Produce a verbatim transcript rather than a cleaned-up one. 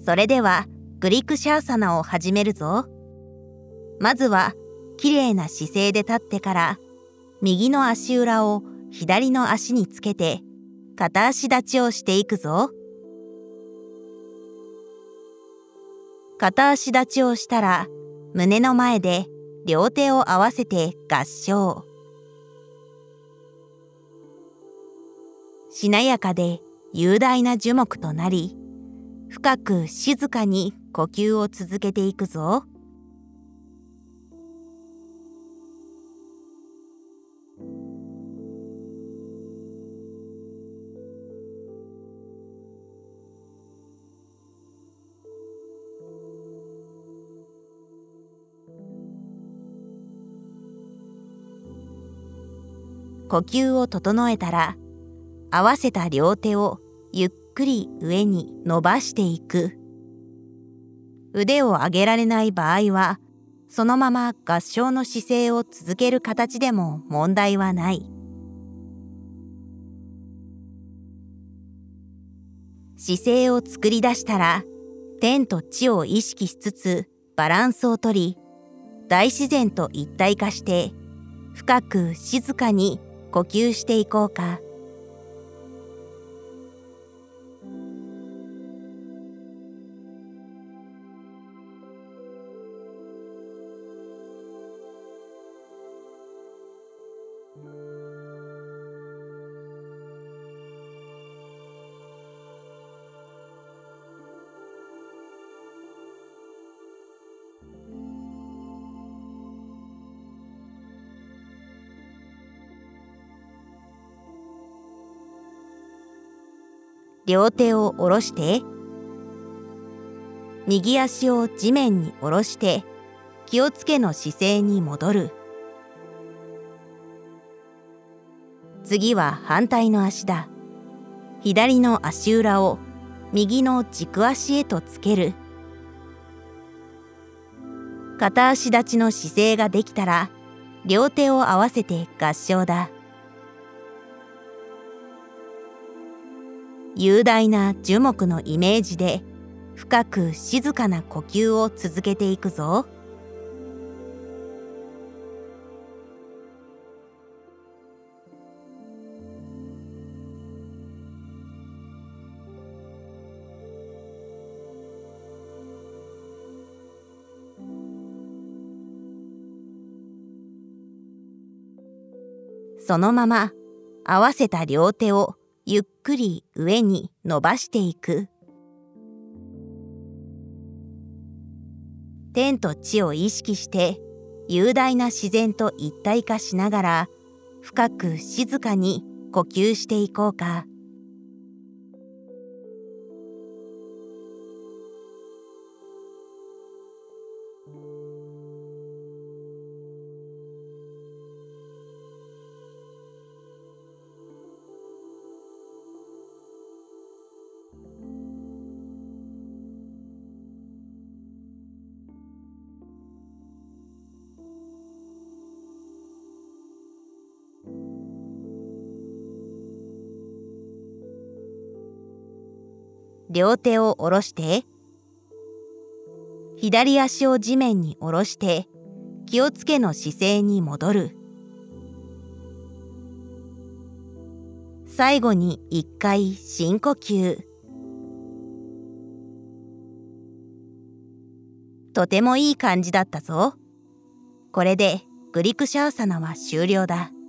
それではグリクシャーサナを始めるぞ。まずはきれいな姿勢で立ってから、右の足裏を左の足につけて片足立ちをしていくぞ。片足立ちをしたら、胸の前で両手を合わせて合掌。しなやかで雄大な樹木となり、深く静かに呼吸を続けていくぞ。呼吸を整えたら、合わせた両手をゆっくり上に伸ばしていく。腕を上げられない場合は、そのまま合掌の姿勢を続ける形でも問題はない。姿勢を作り出したら、天と地を意識しつつバランスをとり、大自然と一体化して、深く静かに呼吸していこうか。両手を下ろして、右足を地面に下ろして、気をつけの姿勢に戻る。次は反対の足だ。左の足裏を右の軸足へとつける。片足立ちの姿勢ができたら、両手を合わせて合掌だ。雄大な樹木のイメージで、深く静かな呼吸を続けていくぞ。そのまま合わせた両手をゆっくり上に伸ばしていく。天と地を意識して雄大な自然と一体化しながら、深く静かに呼吸していこうか。両手を下ろして、左足を地面に下ろして、気をつけの姿勢に戻る。最後に一回深呼吸。とてもいい感じだったぞ。これでグリクシャーサナは終了だ。